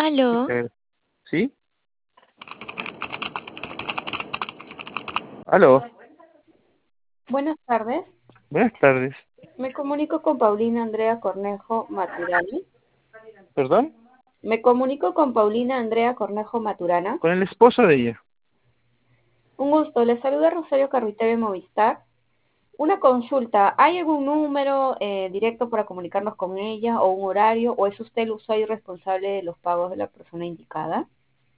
Aló, ¿Sí? Aló, Buenas tardes. buenas tardes. Me comunico con Paulina Andrea Cornejo Maturana. ¿Perdón? Me comunico con Paulina Andrea Cornejo Maturana. Con el esposo de ella. Un gusto. Le saluda Rosario Carruiteve Movistar. Una consulta. ¿Hay algún número directo para comunicarnos con ella o un horario? ¿O es usted el usuario responsable de los pagos de la persona indicada?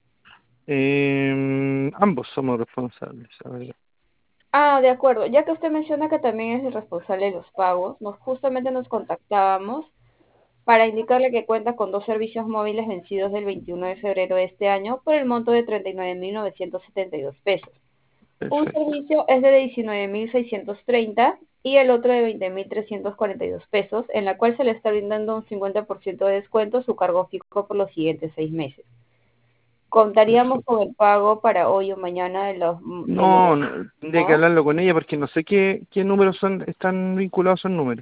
Ambos somos responsables. A ver. Ah, de acuerdo. Ya que usted menciona que también es el responsable de los pagos, justamente nos contactábamos para indicarle que cuenta con dos servicios móviles vencidos del 21 de febrero de este año por el monto de 39.972 pesos. Un Perfecto. servicio es de 19.630 y el otro de 20.342 pesos, en la cual se le está brindando un 50% de descuento su cargo fijo por los siguientes 6 meses. Contaríamos Perfecto. con el pago para hoy o mañana de los... No, no, tendría que ¿no? hablarlo con ella porque no sé qué números están vinculados a esos números.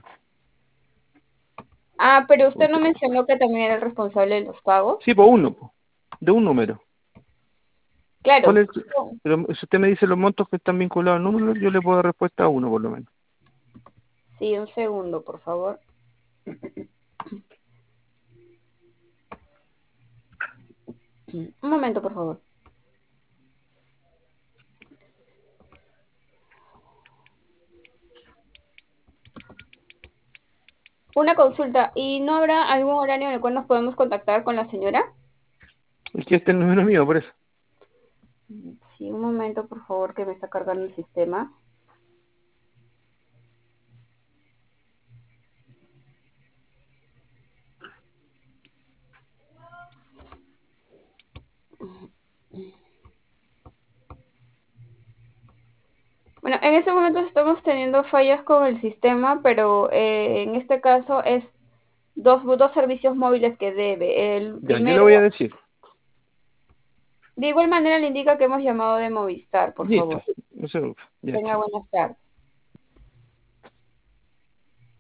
Ah, pero usted no mencionó que también era el responsable de los pagos. Sí, pues uno, po, de un número. ¿Cuál Claro. es? Pero si usted me dice los montos que están vinculados al número, yo le puedo dar respuesta a uno por lo menos. Sí, un segundo, por favor. Un momento, por favor. Una consulta. ¿Y no habrá algún horario en el cual nos podemos contactar con la señora? Es que este es el número mío, por eso. Sí, un momento, por favor, que me está cargando el sistema. Bueno, en este momento estamos teniendo fallas con el sistema, pero en este caso es dos servicios móviles que debe. El Ya, yo le primero, voy a decir. de igual manera le indica que hemos llamado de Movistar, por Listo, favor. no se preocupe. Ya, Tenga chao. buenas tardes.